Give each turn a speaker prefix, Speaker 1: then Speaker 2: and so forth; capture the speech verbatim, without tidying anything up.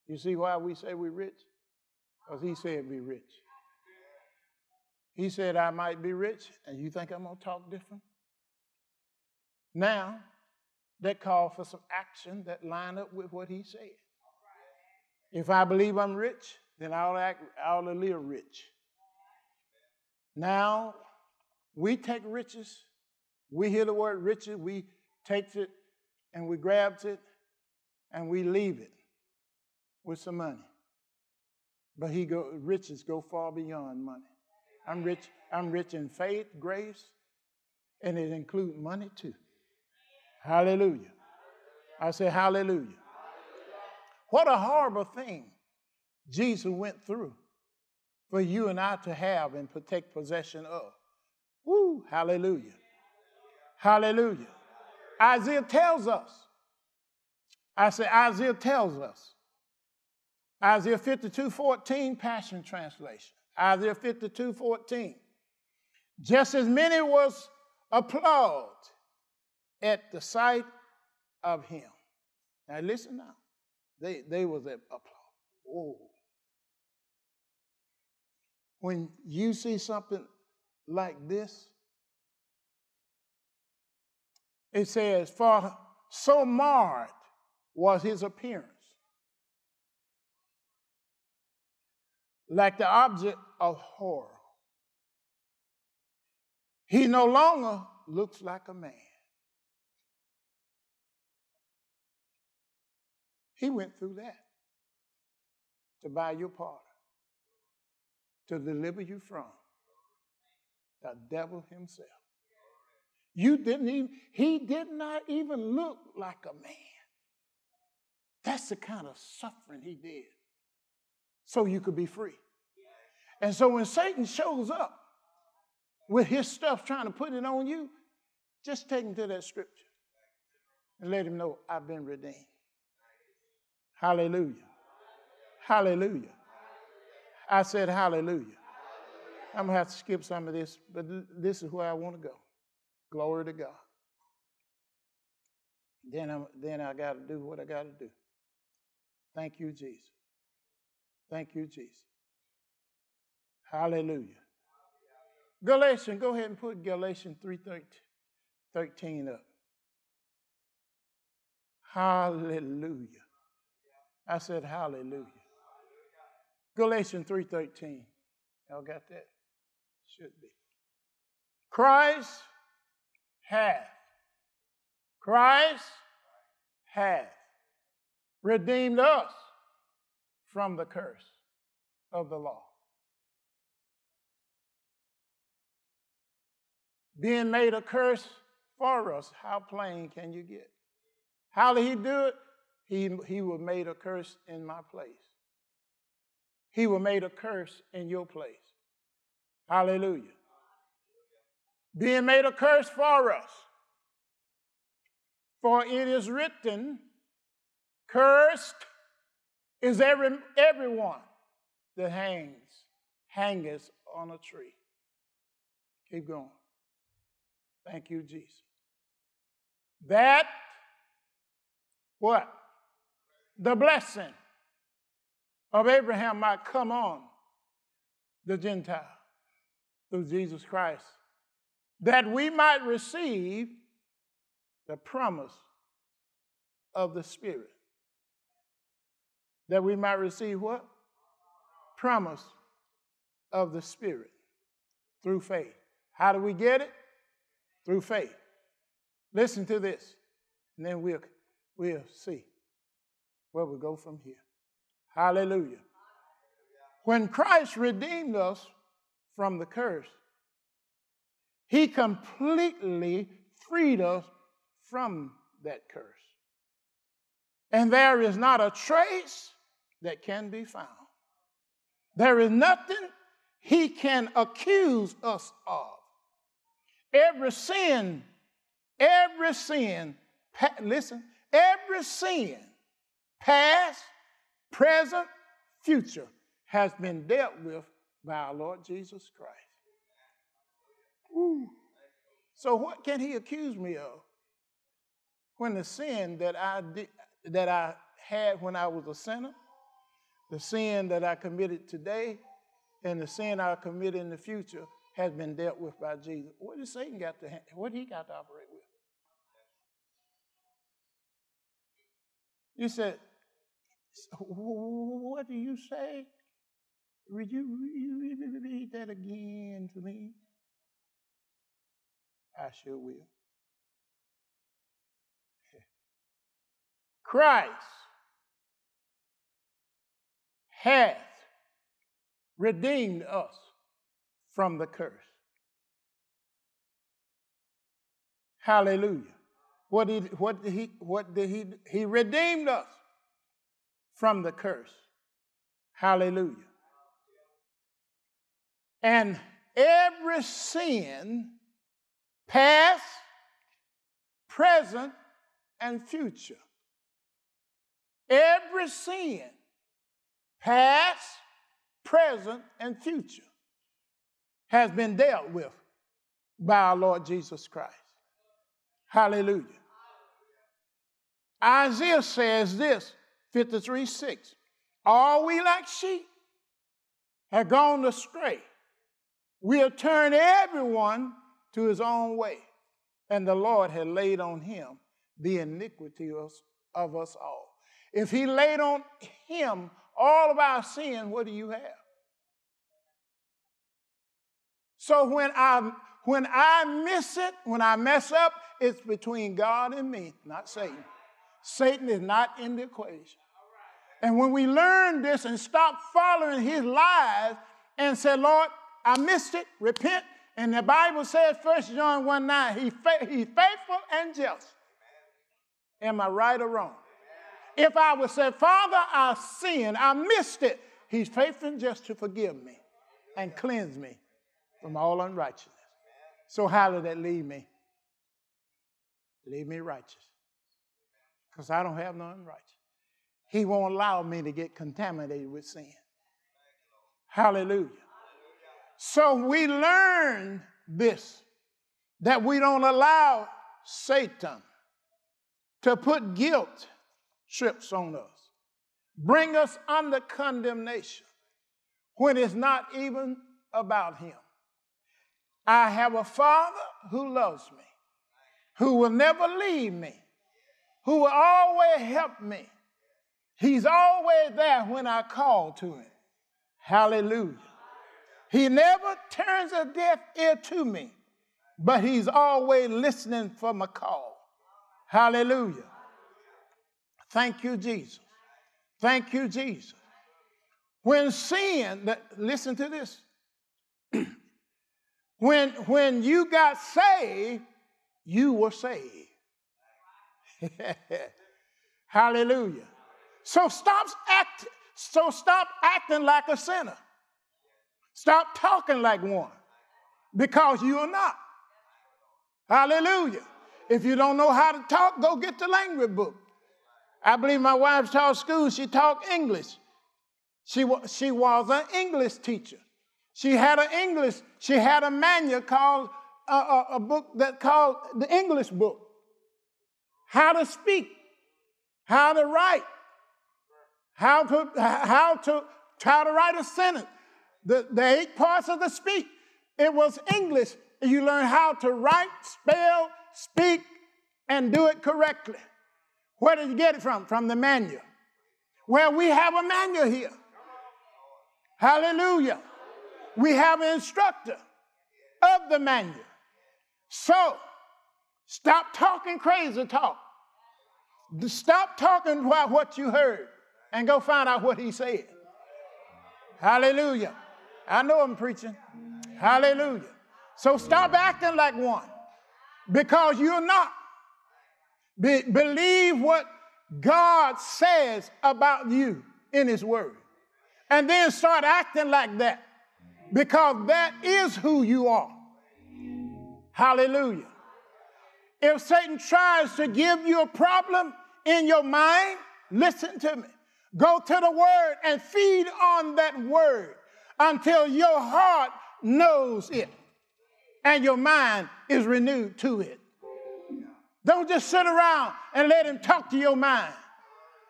Speaker 1: You see why we say we're rich? Because he said be rich. He said I might be rich, and you think I'm going to talk different? Now, that called for some action that line up with what he said. If I believe I'm rich, then I'll act, I'll live rich. Now, we take riches. We hear the word riches. We take it and we grab it and we leave it with some money. But he go, riches go far beyond money. I'm rich. I'm rich in faith, grace, and it includes money too. Hallelujah. I say hallelujah. What a horrible thing Jesus went through for you and I to have and to take possession of. Woo, hallelujah. Hallelujah. Isaiah tells us. I say Isaiah tells us. Isaiah fifty-two fourteen, Passion Translation. Isaiah fifty-two fourteen. Just as many was applaud at the sight of him. Now listen now. They, they was at applause. Whoa. When you see something like this, it says, for so marred was his appearance, like the object of horror. He no longer looks like a man. He went through that to buy your pardon, to deliver you from the devil himself. You didn't even, he did not even look like a man. That's the kind of suffering he did so you could be free. And so when Satan shows up with his stuff trying to put it on you, just take him to that scripture and let him know I've been redeemed. Hallelujah. Hallelujah. I said hallelujah. I'm going to have to skip some of this, but this is where I want to go. Glory to God. Then, I'm, then I got to do what I got to do. Thank you, Jesus. Thank you, Jesus. Hallelujah. Galatians, go ahead and put Galatians three thirteen up. Hallelujah. I said hallelujah. Galatians three thirteen. Y'all got that? Should be. Christ hath. Christ hath redeemed us from the curse of the law. Being made a curse for us, how plain can you get? How did he do it? He, he was made a curse in my place. He was made a curse in your place. Hallelujah. Being made a curse for us. For it is written, cursed is every everyone that hangs, hangeth on a tree. Keep going. Thank you, Jesus. That, what? The blessing of Abraham might come on the Gentile through Jesus Christ, that we might receive the promise of the Spirit. That we might receive what? Promise of the Spirit through faith. How do we get it? Through faith. Listen to this, and then we'll, we'll see where we go from here. Hallelujah. When Christ redeemed us from the curse, he completely freed us from that curse. And there is not a trace that can be found. There is nothing he can accuse us of. Every sin, every sin, listen, every sin, past, present, future, has been dealt with by our Lord Jesus Christ. Woo. So what can he accuse me of? When the sin that I did, that I had when I was a sinner, The sin that I committed today and the sin I'll commit in the future has been dealt with by Jesus. What does Satan got to, what he got to operate with? You said, what do you say? Would you read that again to me? I sure will. Christ hath redeemed us from the curse. Hallelujah. What did, what did he, what did he, he redeemed us from the curse. Hallelujah. And every sin, past, present, and future. Every sin, past, present, and future, has been dealt with by our Lord Jesus Christ. Hallelujah. Isaiah says this, fifty-three six, all we like sheep have gone astray. We have turned everyone to his own way, and the Lord had laid on him the iniquity of, of us all. If he laid on him all of our sin, what do you have? So when I, when I miss it, when I mess up, it's between God and me, not Satan. Satan is not in the equation. And when we learn this and stop following his lies and say, Lord, I missed it, repent. And the Bible says, First John one nine, he fa- he's faithful and just. Am I right or wrong? If I would say, Father, I sinned, I missed it, he's faithful and just to forgive me and cleanse me from all unrighteousness. So how did that leave me? Leave me righteous. Because I don't have no unrighteous. He won't allow me to get contaminated with sin. Hallelujah. So we learn this, that we don't allow Satan to put guilt trips on us, bring us under condemnation when it's not even about him. I have a Father who loves me, who will never leave me, who will always help me. He's always there when I call to him. Hallelujah. He never turns a deaf ear to me, but he's always listening for my call. Hallelujah. Thank you, Jesus. Thank you, Jesus. When sin, listen to this. when, when you got saved, you were saved. Hallelujah. So stop act, so stop acting like a sinner. Stop talking like one, because you are not. Hallelujah. If you don't know how to talk, go get the language book. I believe my wife taught school. She taught English. She, she was an English teacher. She had an English, she had a manual called, uh, a, a book that called the English book. How to speak, how to write, how to, how to, how to write a sentence. The, the eight parts of the speech, it was English. You learn how to write, spell, speak, and do it correctly. Where did you get it from? From the manual. Well, we have a manual here. Hallelujah. We have an instructor of the manual. So, stop talking crazy talk. Stop talking about what you heard and go find out what he said. Hallelujah. I know I'm preaching. Hallelujah. So stop acting like one, because you're not. Be- believe what God says about you in his word. And then start acting like that, because that is who you are. Hallelujah. If Satan tries to give you a problem in your mind, listen to me. Go to the word and feed on that word until your heart knows it and your mind is renewed to it. Don't just sit around and let him talk to your mind.